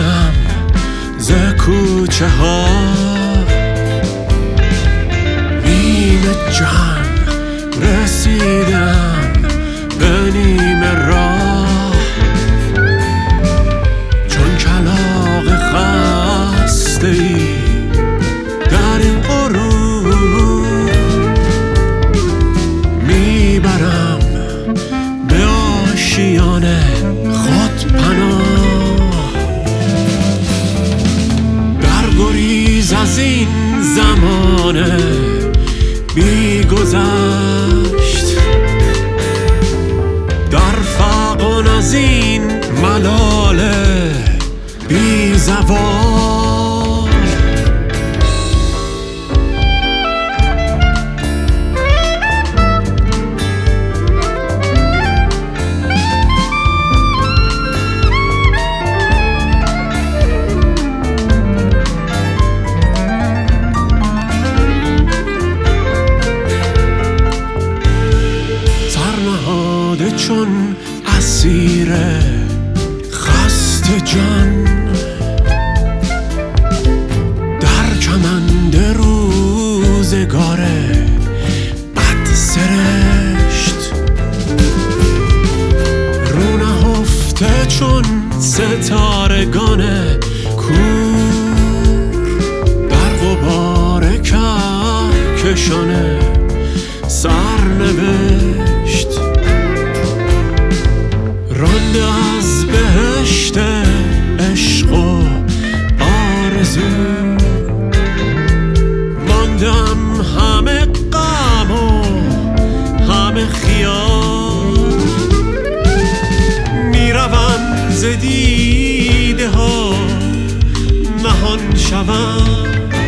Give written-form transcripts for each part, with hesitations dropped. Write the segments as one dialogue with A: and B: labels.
A: رسیدم ز کوچه ها، نیمه جان رسیدم به نیمه راه، چون کلاغ خسته ای در این غرور میبرم به آشیان خود پناه. در گریز از این زمانه بی گذشت، در فغان از این ملاله بی زوال. چون اسیر خسته جان در کمند روزگار بد سرشت، رو نهفته چون ستارگان کور در غبار کهکشان سرنوشت، رانده از بهشت عشق و آرزو، ماندم همه غم و همه خیال. میروم ز دیده ها نهان شوم،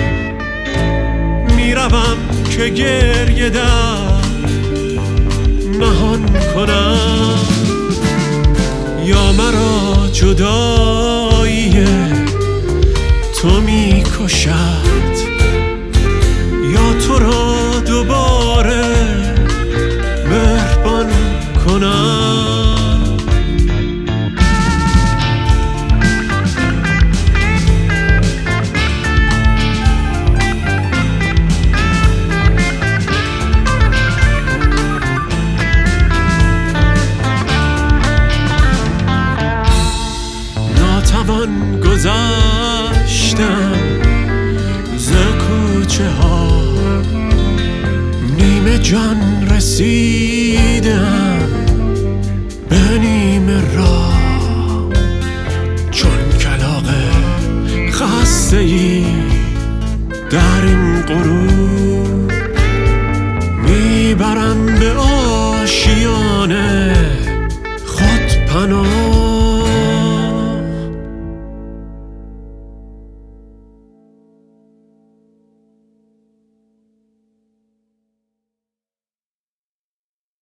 A: میروم که گریه در نهان کنم. یا مرا جدایی تو می کشد، یا تو را دوباره مهربان کنم. ناتوان گذشتم ز کوچه ها، نیمه جان رسیدم به نیمه راه، چون کلاغ خسته ای در این غرور